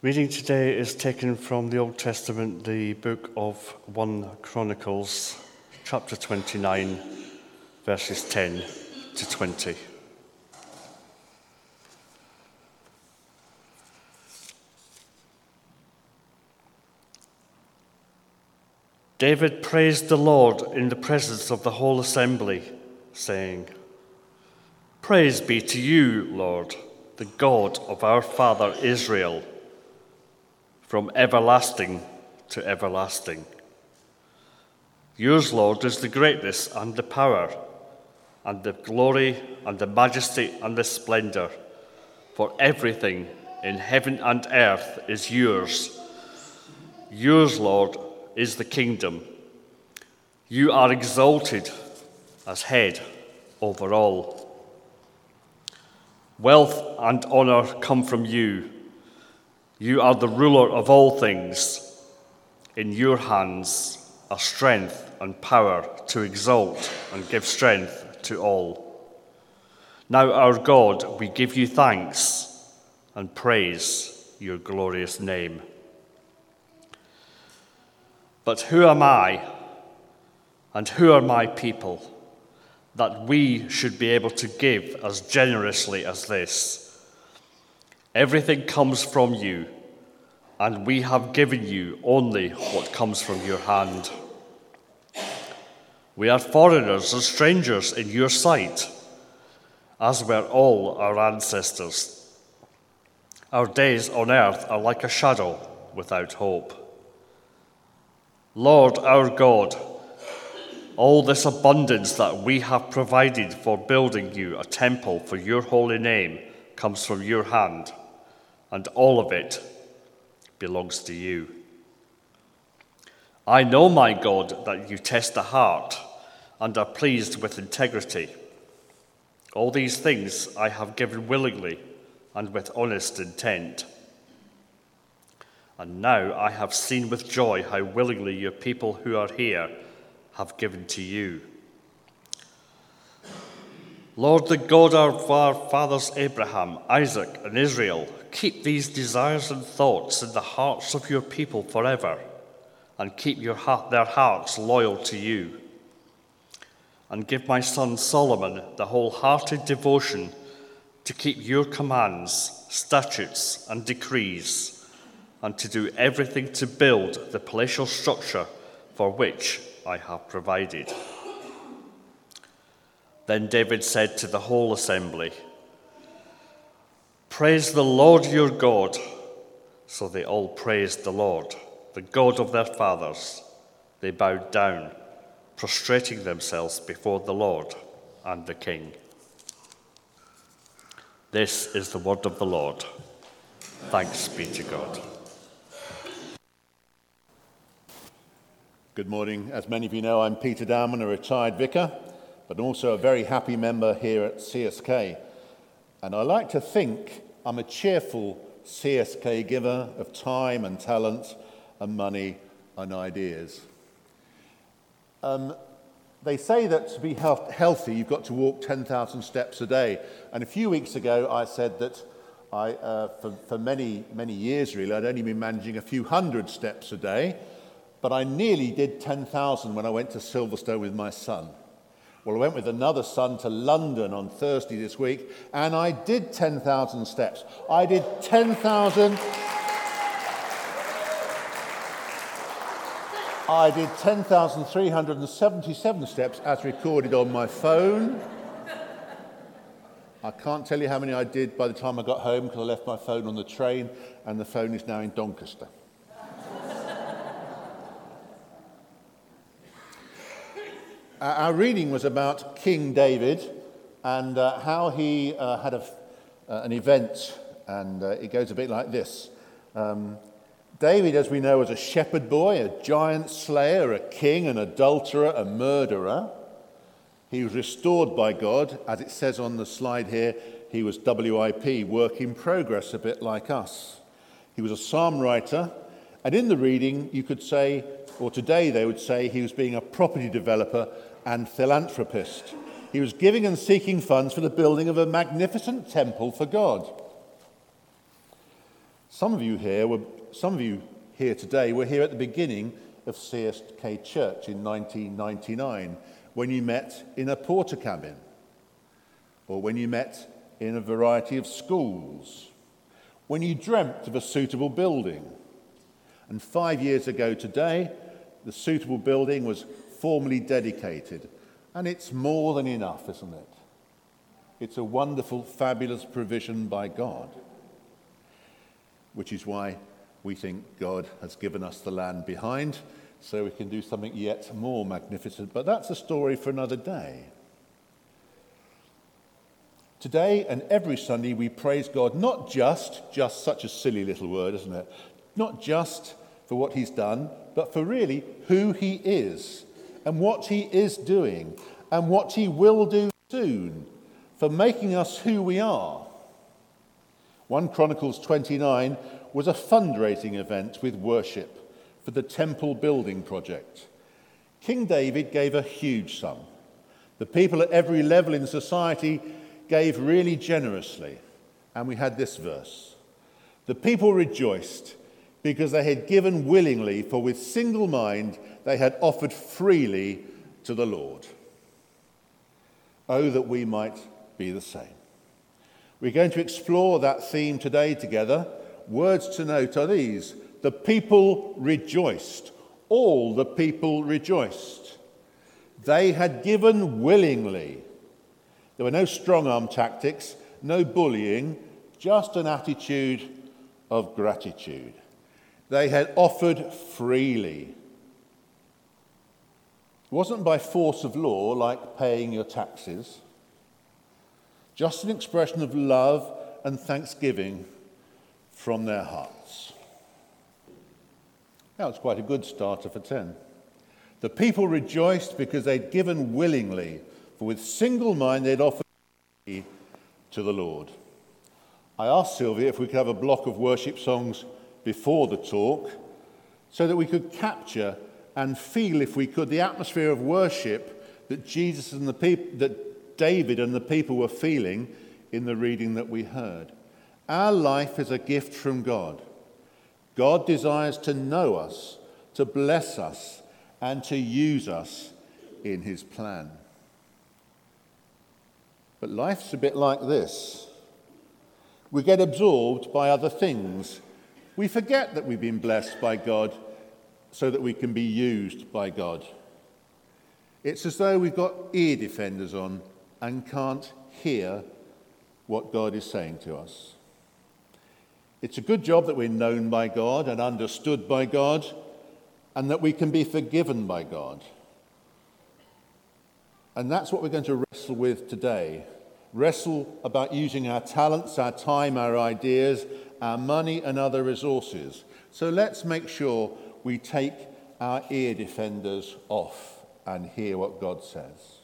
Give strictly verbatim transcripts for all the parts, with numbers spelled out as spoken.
Reading today is taken from the Old Testament, the book of First Chronicles, chapter twenty-nine, verses ten to twenty. David praised the Lord in the presence of the whole assembly, saying, "Praise be to you, Lord, the God of our father Israel, from everlasting to everlasting. Yours, Lord, is the greatness and the power, and the glory and the majesty and the splendor, for everything in heaven and earth is yours. Yours, Lord, is the kingdom. You are exalted as head over all. Wealth and honor come from you. You are the ruler of all things. In your hands are strength and power to exalt and give strength to all. Now, our God, we give you thanks and praise your glorious name. But who am I and who are my people that we should be able to give as generously as this? Everything comes from you, and we have given you only what comes from your hand. We are foreigners and strangers in your sight, as were all our ancestors. Our days on earth are like a shadow without hope. Lord our God, all this abundance that we have provided for building you a temple for your holy name comes from your hand, and all of it belongs to you. I know, my God, that you test the heart and are pleased with integrity. All these things I have given willingly and with honest intent. And now I have seen with joy how willingly your people who are here have given to you. Lord, the God of our fathers Abraham, Isaac, and Israel, keep these desires and thoughts in the hearts of your people forever, and keep your heart, their hearts loyal to you. And give my son Solomon the wholehearted devotion to keep your commands, statutes, and decrees, and to do everything to build the palatial structure for which I have provided." Then David said to the whole assembly, "Praise the Lord your God." So they all praised the Lord, the God of their fathers. They bowed down, prostrating themselves before the Lord and the King. This is the word of the Lord. Thanks be to God. Good morning. As many of you know, I'm Peter Dowman, a retired vicar, but also a very happy member here at C S K. And I like to think I'm a cheerful C S K giver of time and talent and money and ideas. Um, they say that to be health- healthy, you've got to walk ten thousand steps a day. And a few weeks ago, I said that I, uh, for, for many, many years really, I'd only been managing a few hundred steps a day, but I nearly did ten thousand when I went to Silverstone with my son. Well, I went with another son to London on Thursday this week, and I did ten thousand steps. I did ten thousand... I did ten thousand three hundred seventy-seven steps as recorded on my phone. I can't tell you how many I did by the time I got home because I left my phone on the train, and the phone is now in Doncaster. Our reading was about King David and uh, how he uh, had a, uh, an event, and uh, it goes a bit like this. Um, David, as we know, was a shepherd boy, a giant slayer, a king, an adulterer, a murderer. He was restored by God. As it says on the slide here, he was W I P, work in progress, a bit like us. He was a psalm writer, and in the reading you could say, or today they would say, he was being a property developer and philanthropist. He was giving and seeking funds for the building of a magnificent temple for God. Some of you here were, some of you here today were here at the beginning of C S K Church in nineteen ninety-nine, when you met in a porter cabin, or when you met in a variety of schools, when you dreamt of a suitable building. And five years ago today, the suitable building was formally dedicated. And it's more than enough, isn't it? It's a wonderful, fabulous provision by God, which is why we think God has given us the land behind, so we can do something yet more magnificent. But that's a story for another day. Today and every Sunday we praise God, not just, just such a silly little word, isn't it? Not just for what he's done, but for really who he is and what he is doing and what he will do soon, for making us who we are. First Chronicles twenty-nine was a fundraising event with worship for the temple building project. King David gave a huge sum. The people at every level in society gave really generously. And we had this verse. The people rejoiced because they had given willingly, for with single mind they had offered freely to the Lord. Oh, that we might be the same. We're going to explore that theme today together. Words to note are these. The people rejoiced. All the people rejoiced. They had given willingly. There were no strong-arm tactics, no bullying, just an attitude of gratitude. They had offered freely. It wasn't by force of law, like paying your taxes. Just an expression of love and thanksgiving from their hearts. That was quite a good starter for ten. The people rejoiced because they'd given willingly, for with single mind they'd offered to the Lord. I asked Sylvia if we could have a block of worship songs before the talk so that we could capture and feel, if we could, the atmosphere of worship that Jesus and the people, that David and the people were feeling in the reading that we heard. Our life is a gift from God. God desires to know us, to bless us, and to use us in his plan. But life's a bit like this. We get absorbed by other things. We forget that we've been blessed by God so that we can be used by God. It's as though we've got ear defenders on and can't hear what God is saying to us. It's a good job that we're known by God and understood by God, and that we can be forgiven by God. And that's what we're going to wrestle with today. Wrestle about using our talents, our time, our ideas, our money and other resources. So let's make sure we take our ear defenders off and hear what God says.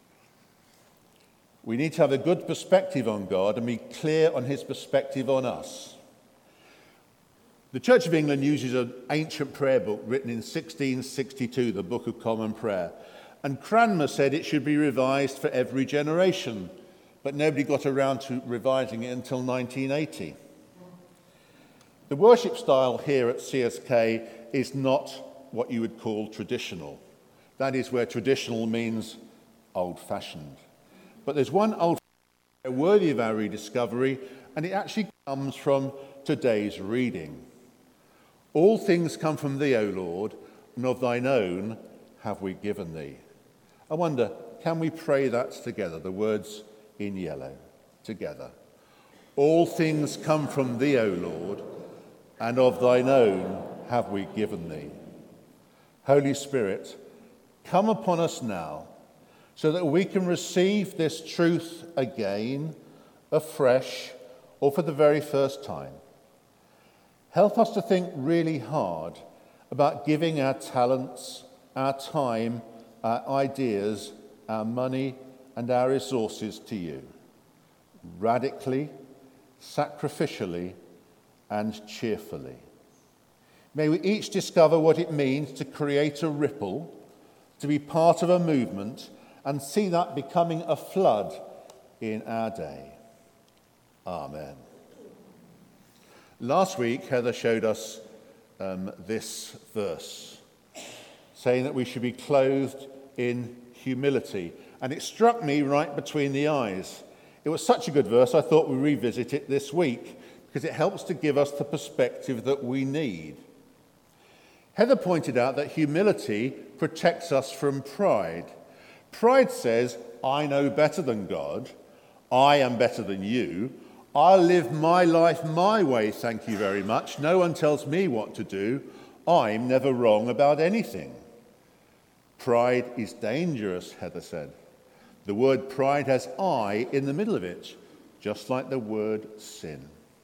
We need to have a good perspective on God and be clear on his perspective on us. The Church of England uses an ancient prayer book written in sixteen sixty-two, the Book of Common Prayer. And Cranmer said it should be revised for every generation, but nobody got around to revising it until nineteen eighty. The worship style here at C S K is not what you would call traditional. That is where traditional means old-fashioned. But there's one old-fashioned worthy of our rediscovery, and it actually comes from today's reading. All things come from thee, O Lord, and of thine own have we given thee. I wonder, can we pray that together, the words in yellow, together? All things come from thee, O Lord, and of thine own have we given thee. Holy Spirit, come upon us now, so that we can receive this truth again, afresh, or for the very first time. Help us to think really hard about giving our talents, our time, our ideas, our money, and our resources to you, radically, sacrificially, and cheerfully. May we each discover what it means to create a ripple, to be part of a movement, and see that becoming a flood in our day. Amen. Last week, Heather showed us um, this verse, saying that we should be clothed in humility. And it struck me right between the eyes. It was such a good verse, I thought we'd revisit it this week, because it helps to give us the perspective that we need. Heather pointed out that humility protects us from pride. Pride says, I know better than God, I am better than you, I'll live my life my way, thank you very much. No one tells me what to do. I'm never wrong about anything. Pride is dangerous, Heather said. The word pride has I in the middle of it, just like the word sin.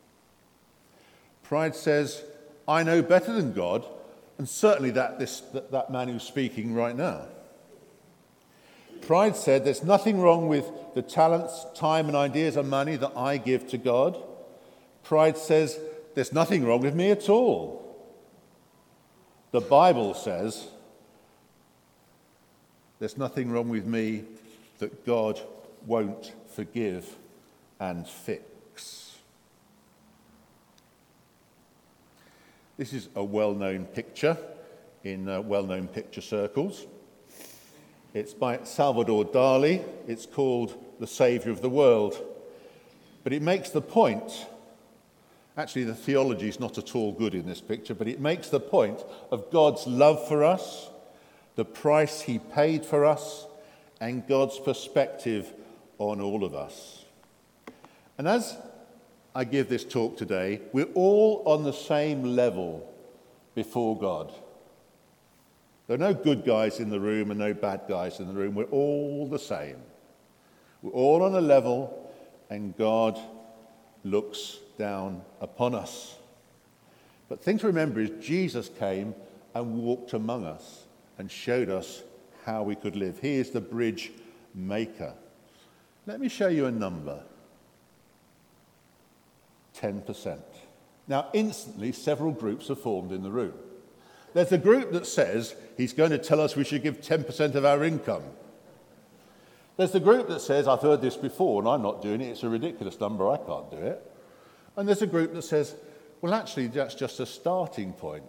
Pride says, I know better than God, and certainly that, this, that, that man who's speaking right now. Pride said, there's nothing wrong with the talents, time and ideas and money that I give to God. Pride says, there's nothing wrong with me at all. The Bible says, there's nothing wrong with me that God won't forgive and fix. This is a well-known picture in uh, well-known picture circles. It's by Salvador Dali. It's called The Saviour of the World. But it makes the point, actually the theology is not at all good in this picture, but it makes the point of God's love for us, the price he paid for us, and God's perspective on all of us. And as I give this talk today, we're all on the same level before God. There are no good guys in the room and no bad guys in the room. We're all the same. We're all on a level, and God looks down upon us. But the thing to remember is Jesus came and walked among us and showed us how we could live. He is the bridge maker. Let me show you a number. ten percent. Now, instantly, several groups are formed in the room. There's a group that says he's going to tell us we should give ten percent of our income. There's the group that says, I've heard this before and I'm not doing it, it's a ridiculous number, I can't do it. And there's a group that says, well, actually, that's just a starting point.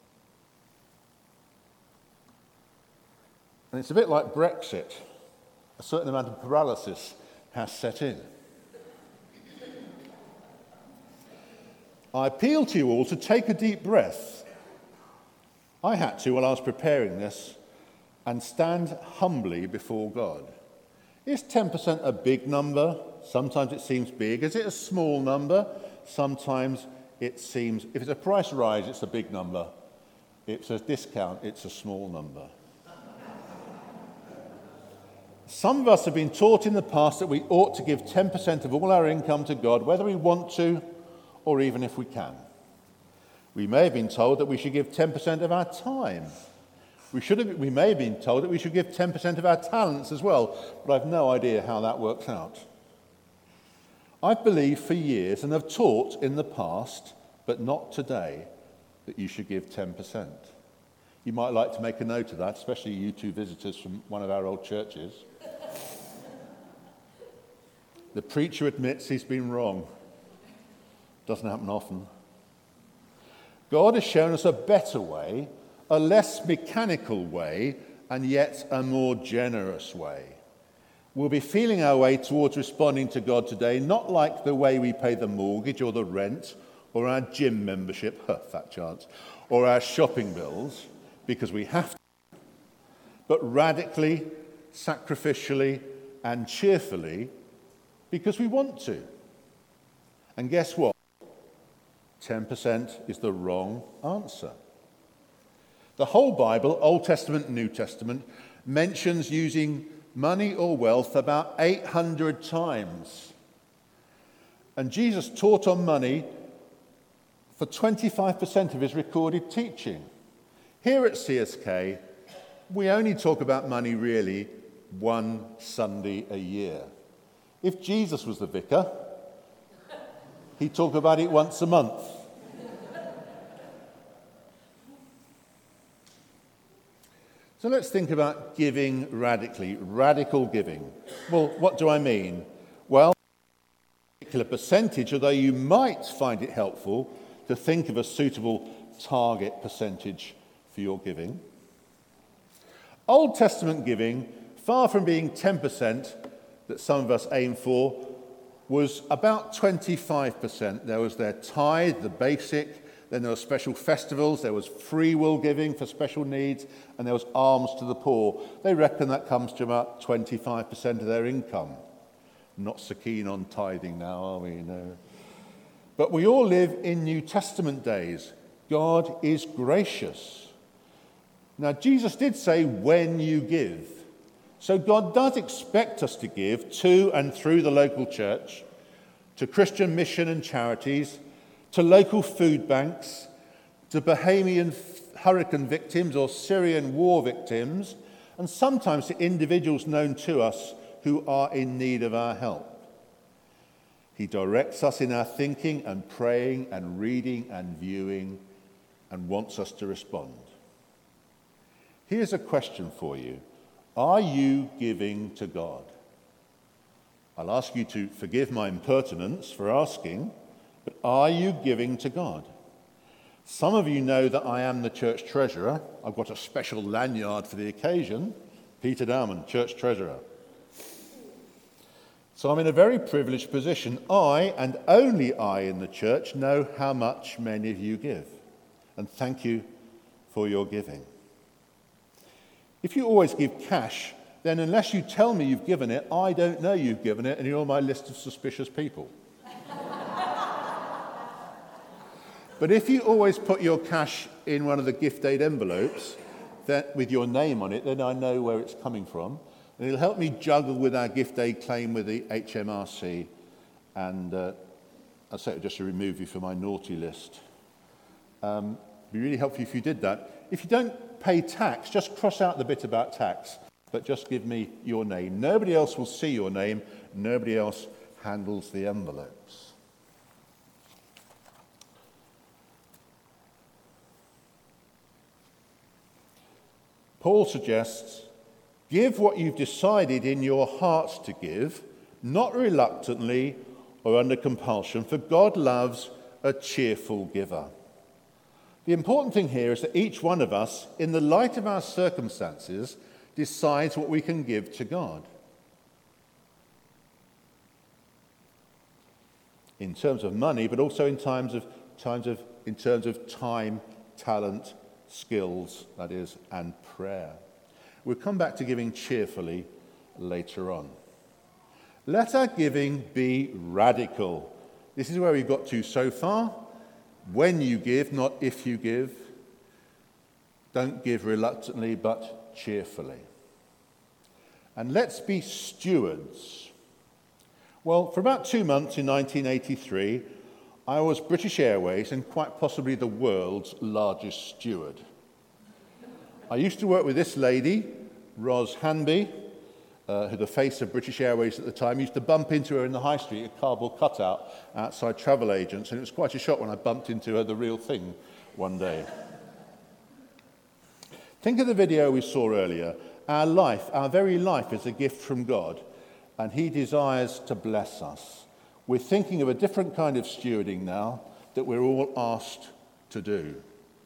And it's a bit like Brexit. A certain amount of paralysis has set in. I appeal to you all to take a deep breath. I had to while I was preparing this, and stand humbly before God. Is ten percent a big number? Sometimes it seems big. Is it a small number? Sometimes it seems, if it's a price rise, it's a big number. If it's a discount, it's a small number. Some of us have been taught in the past that we ought to give ten percent of all our income to God, whether we want to or even if we can. We may have been told that we should give ten percent of our time. We, should have, we may have been told that we should give ten percent of our talents as well, but I've no idea how that works out. I've believed for years and have taught in the past, but not today, that you should give ten percent. You might like to make a note of that, especially you two visitors from one of our old churches. The preacher admits he's been wrong. Doesn't happen often. God has shown us a better way, a less mechanical way, and yet a more generous way. We'll be feeling our way towards responding to God today, not like the way we pay the mortgage or the rent or our gym membership, huh, fat chance, or our shopping bills, because we have to, but radically, sacrificially, and cheerfully, because we want to. And guess what? ten percent is the wrong answer. The whole Bible, Old Testament and New Testament, mentions using money or wealth about eight hundred times. And Jesus taught on money for twenty-five percent of his recorded teaching. Here at C S K, we only talk about money really one Sunday a year. If Jesus was the vicar, he'd talk about it once a month. So let's think about giving radically, radical giving. Well, what do I mean? Well, a particular percentage, although you might find it helpful to think of a suitable target percentage for your giving. Old Testament giving, far from being ten percent that some of us aim for, was about twenty-five percent. There was their tithe, the basic, then there were special festivals, there was free will giving for special needs, and there was alms to the poor. They reckon that comes to about twenty-five percent of their income. Not so keen on tithing now, are we? No. But we all live in New Testament days. God is gracious. Now, Jesus did say, when you give. So God does expect us to give to and through the local church, to Christian mission and charities, to local food banks, to Bahamian hurricane victims or Syrian war victims, and sometimes to individuals known to us who are in need of our help. He directs us in our thinking and praying and reading and viewing and wants us to respond. Here's a question for you. Are you giving to God? I'll ask you to forgive my impertinence for asking, but are you giving to God? Some of you know that I am the church treasurer. I've got a special lanyard for the occasion. Peter Dowman, church treasurer. So I'm in a very privileged position. I, and only I in the church, know how much many of you give. And thank you for your giving. If you always give cash, then unless you tell me you've given it, I don't know you've given it, and you're on my list of suspicious people. But if you always put your cash in one of the gift aid envelopes that, with your name on it, then I know where it's coming from. And it'll help me juggle with our gift aid claim with the H M R C. And uh, I'll say it just to remove you from my naughty list. Um, it'd be really helpful if you did that. If you don't pay tax, just cross out the bit about tax, but just give me your name. Nobody else will see your name. Nobody else handles the envelopes. Paul suggests, give what you've decided in your hearts to give, not reluctantly or under compulsion, for God loves a cheerful giver. The important thing here is that each one of us, in the light of our circumstances, decides what we can give to God. In terms of money, but also in times of, times of, in terms of time, talent, skills, that is, and prayer. We'll come back to giving cheerfully later on. Let our giving be radical. This is where we've got to so far. When you give, not if you give. Don't give reluctantly, but cheerfully. And let's be stewards. Well, for about two months in nineteen eighty-three, I was British Airways and quite possibly the world's largest steward. I used to work with this lady, Ros Hanby, uh, who the face of British Airways at the time. I used to bump into her in the high street, a cardboard cutout outside travel agents, and it was quite a shock when I bumped into her, the real thing, one day. Think of the video we saw earlier. Our life, our very life is a gift from God, and he desires to bless us. We're thinking of a different kind of stewarding now that we're all asked to do.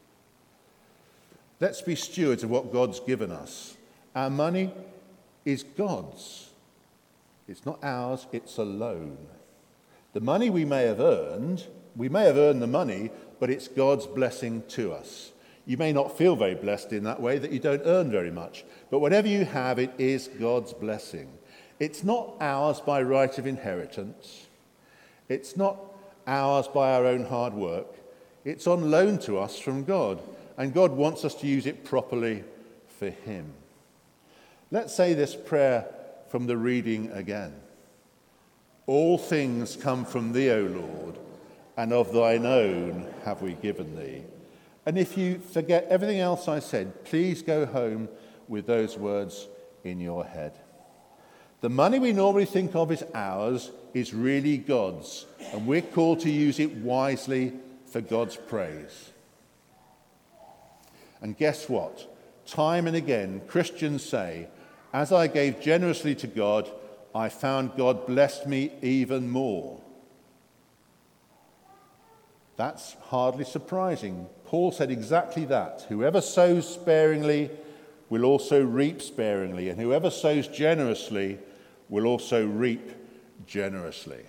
Let's be stewards of what God's given us. Our money is God's. It's not ours, it's a loan. The money we may have earned, we may have earned the money, but it's God's blessing to us. You may not feel very blessed in that way, that you don't earn very much, but whatever you have, it is God's blessing. It's not ours by right of inheritance. It's not ours by our own hard work. It's on loan to us from God, and God wants us to use it properly for him. Let's say this prayer from the reading again. All things come from thee, O Lord, and of thine own have we given thee. And if you forget everything else I said, please go home with those words in your head. The money we normally think of as ours is really God's, and we're called to use it wisely for God's praise. And guess what? Time and again, Christians say, as I gave generously to God, I found God blessed me even more. That's hardly surprising. Paul said exactly that. Whoever sows sparingly will also reap sparingly, and whoever sows generously will also reap generously.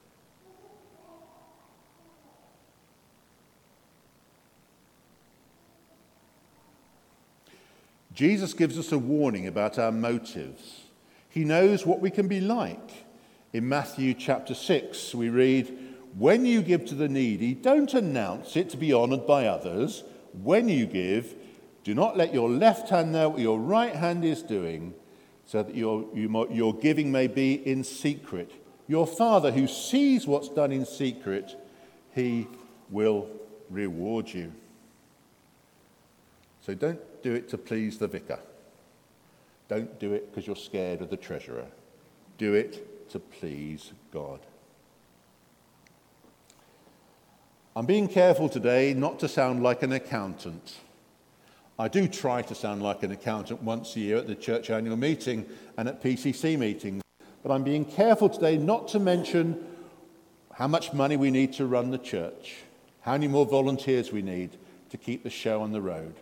Jesus gives us a warning about our motives. He knows what we can be like. In Matthew chapter six, we read, "When you give to the needy, don't announce it to be honored by others. When you give, do not let your left hand know what your right hand is doing, so that your, you, your giving may be in secret. Your Father who sees what's done in secret, he will reward you." So don't do it to please the vicar. Don't do it because you're scared of the treasurer. Do it to please God. I'm being careful today not to sound like an accountant. I do try to sound like an accountant once a year at the church annual meeting and at P C C meetings, but I'm being careful today not to mention how much money we need to run the church, how many more volunteers we need to keep the show on the road.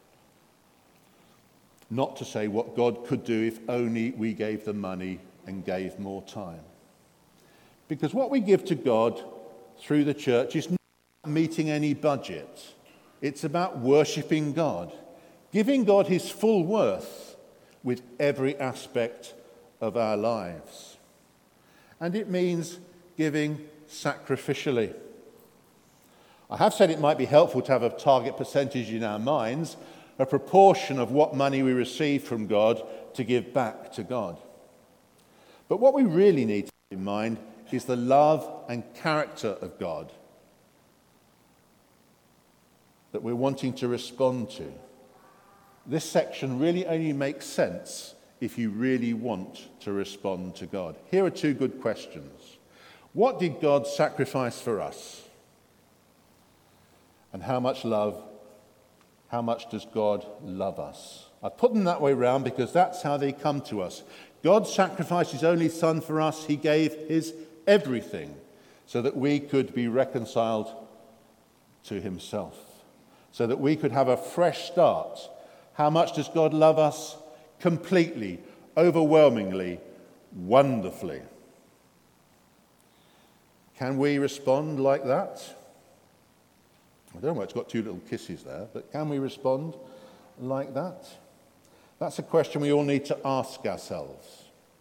Not to say what God could do if only we gave the money and gave more time. Because what we give to God through the church is not meeting any budget. It's about worshipping God, giving God his full worth with every aspect of our lives. And it means giving sacrificially. I have said it might be helpful to have a target percentage in our minds, a proportion of what money we receive from God to give back to God. But what we really need to have in mind is the love and character of God that we're wanting to respond to. This section really only makes sense if you really want to respond to God. Here are two good questions. What did God sacrifice for us? And how much love How much does God love us? I put them that way round because that's how they come to us. God sacrificed his only son for us. He gave his everything so that we could be reconciled to himself, so that we could have a fresh start. How much does God love us? Completely, overwhelmingly, wonderfully. Can we respond like that? I don't know why it's got two little kisses there, but can we respond like that? That's a question we all need to ask ourselves.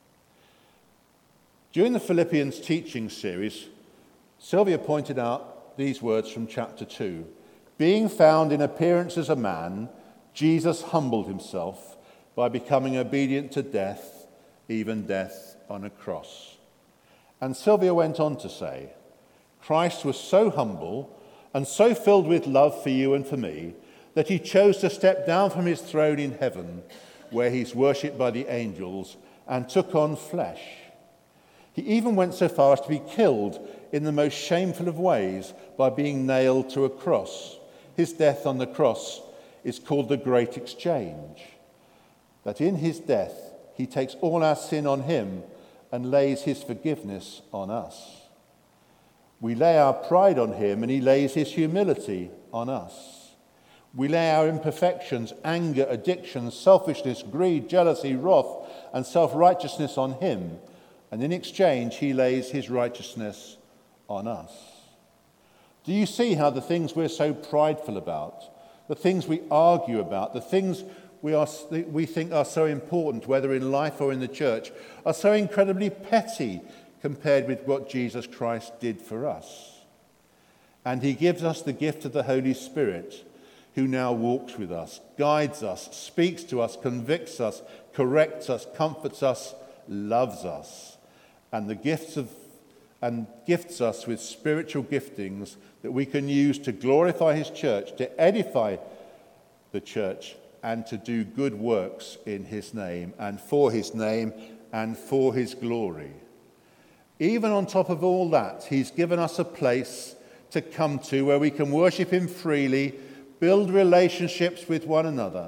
During the Philippians teaching series, Sylvia pointed out these words from chapter two. Being found in appearance as a man, Jesus humbled himself by becoming obedient to death, even death on a cross. And Sylvia went on to say, Christ was so humble and so filled with love for you and for me, that he chose to step down from his throne in heaven, where he's worshipped by the angels, and took on flesh. He even went so far as to be killed in the most shameful of ways by being nailed to a cross. His death on the cross is called the Great Exchange. That in his death, he takes all our sin on him and lays his forgiveness on us. We lay our pride on him and he lays his humility on us. We lay our imperfections, anger, addiction, selfishness, greed, jealousy, wrath, and self-righteousness on him. And in exchange, he lays his righteousness on us. Do you see how the things we're so prideful about, the things we argue about, the things we, are, we think are so important, whether in life or in the church, are so incredibly petty compared with what Jesus Christ did for us? And he gives us the gift of the Holy Spirit, who now walks with us, guides us, speaks to us, convicts us, corrects us, comforts us, loves us, and the gifts of and gifts us with spiritual giftings that we can use to glorify his church, to edify the church, and to do good works in his name, and for his name, and for his glory. Even on top of all that, he's given us a place to come to where we can worship him freely, build relationships with one another,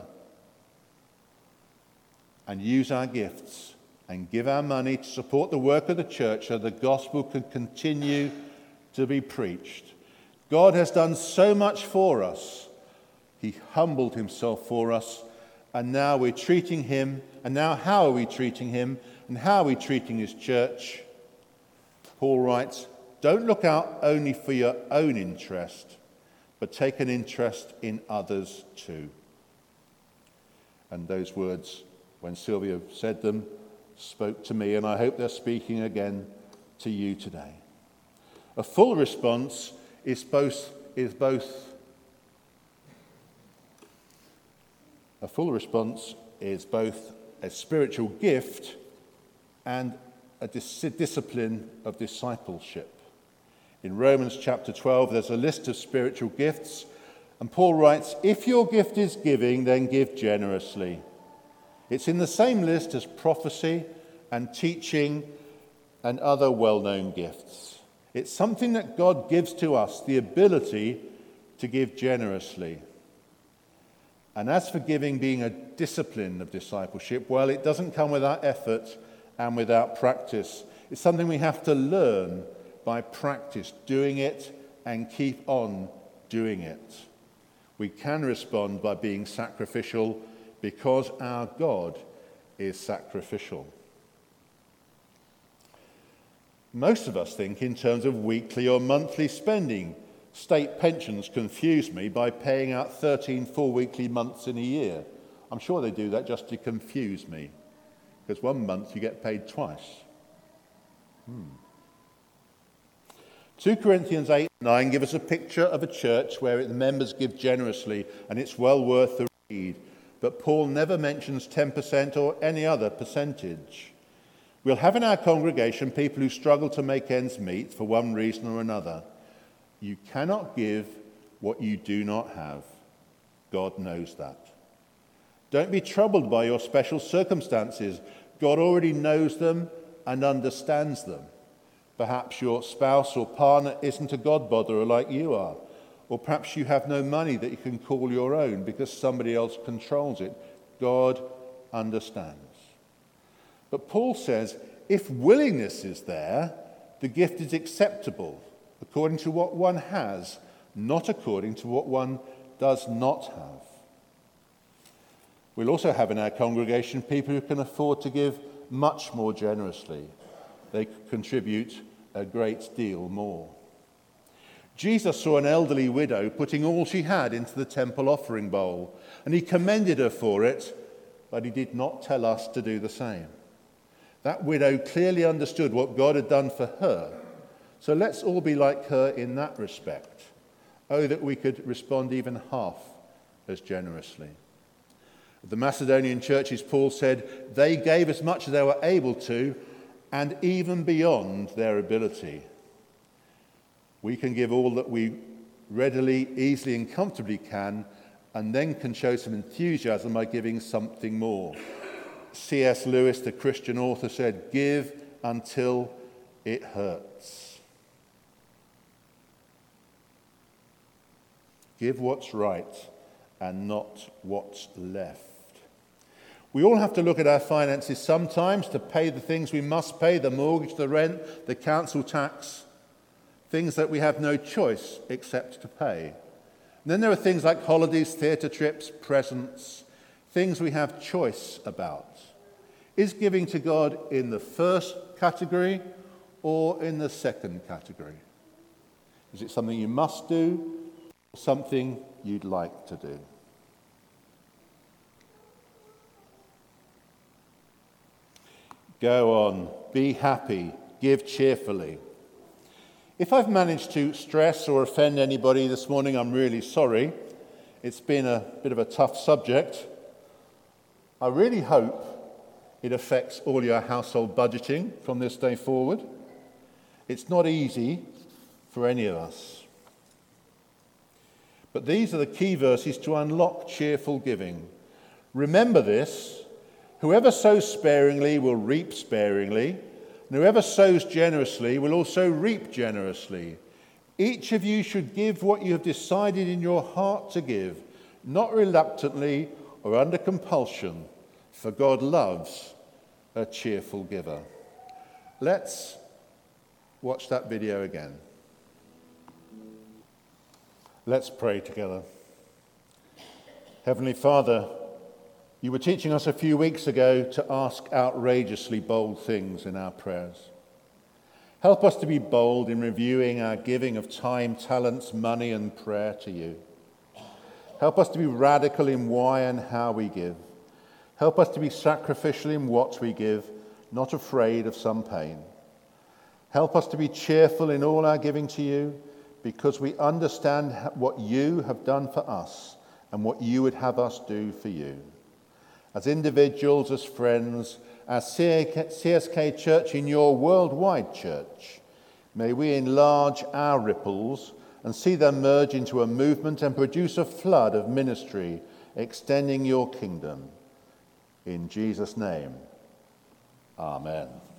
and use our gifts and give our money to support the work of the church so the gospel can continue to be preached. God has done so much for us. He humbled himself for us, and now we're treating him, and now how are we treating him, and how are we treating his church? Paul writes, don't look out only for your own interest, but take an interest in others too. And those words, when Sylvia said them, spoke to me, and I hope they're speaking again to you today. A full response is both is both a full response is both a spiritual gift and a dis- discipline of discipleship. In Romans chapter twelve, there's a list of spiritual gifts, and Paul writes, if your gift is giving, then give generously. It's in the same list as prophecy and teaching and other well-known gifts. It's something that God gives to us, the ability to give generously. And as for giving being a discipline of discipleship, well, it doesn't come without effort and without practice. It's something we have to learn by practice, doing it and keep on doing it. We can respond by being sacrificial because our God is sacrificial. Most of us think in terms of weekly or monthly spending. State pensions confuse me by paying out thirteen full weekly months in a year. I'm sure they do that just to confuse me, because one month you get paid twice. Hmm. Second Corinthians eight and nine give us a picture of a church where the members give generously, and it's well worth the read. But Paul never mentions ten percent or any other percentage. We'll have in our congregation people who struggle to make ends meet for one reason or another. You cannot give what you do not have. God knows that. Don't be troubled by your special circumstances. God already knows them and understands them. Perhaps your spouse or partner isn't a God-botherer like you are. Or perhaps you have no money that you can call your own because somebody else controls it. God understands. But Paul says, if willingness is there, the gift is acceptable according to what one has, not according to what one does not have. We'll also have in our congregation people who can afford to give much more generously. They contribute a great deal more. Jesus saw an elderly widow putting all she had into the temple offering bowl, and he commended her for it, but he did not tell us to do the same. That widow clearly understood what God had done for her, so let's all be like her in that respect. Oh, that we could respond even half as generously. The Macedonian churches, Paul said, they gave as much as they were able to, and even beyond their ability. We can give all that we readily, easily, and comfortably can, and then can show some enthusiasm by giving something more. C S Lewis, the Christian author, said, give until it hurts. Give what's right and not what's left. We all have to look at our finances sometimes to pay the things we must pay, the mortgage, the rent, the council tax, things that we have no choice except to pay. And then there are things like holidays, theatre trips, presents, things we have choice about. Is giving to God in the first category or in the second category? Is it something you must do or something you'd like to do? Go on, be happy, give cheerfully. If I've managed to stress or offend anybody this morning, I'm really sorry. It's been a bit of a tough subject. I really hope it affects all your household budgeting from this day forward. It's not easy for any of us. But these are the key verses to unlock cheerful giving. Remember this: whoever sows sparingly will reap sparingly, and whoever sows generously will also reap generously. Each of you should give what you have decided in your heart to give, not reluctantly or under compulsion, for God loves a cheerful giver. Let's watch that video again. Let's pray together. Heavenly Father, you were teaching us a few weeks ago to ask outrageously bold things in our prayers. Help us to be bold in reviewing our giving of time, talents, money, and prayer to you. Help us to be radical in why and how we give. Help us to be sacrificial in what we give, not afraid of some pain. Help us to be cheerful in all our giving to you, because we understand what you have done for us and what you would have us do for you. As individuals, as friends, as C S K Church in your worldwide church, may we enlarge our ripples and see them merge into a movement and produce a flood of ministry extending your kingdom. In Jesus' name, amen.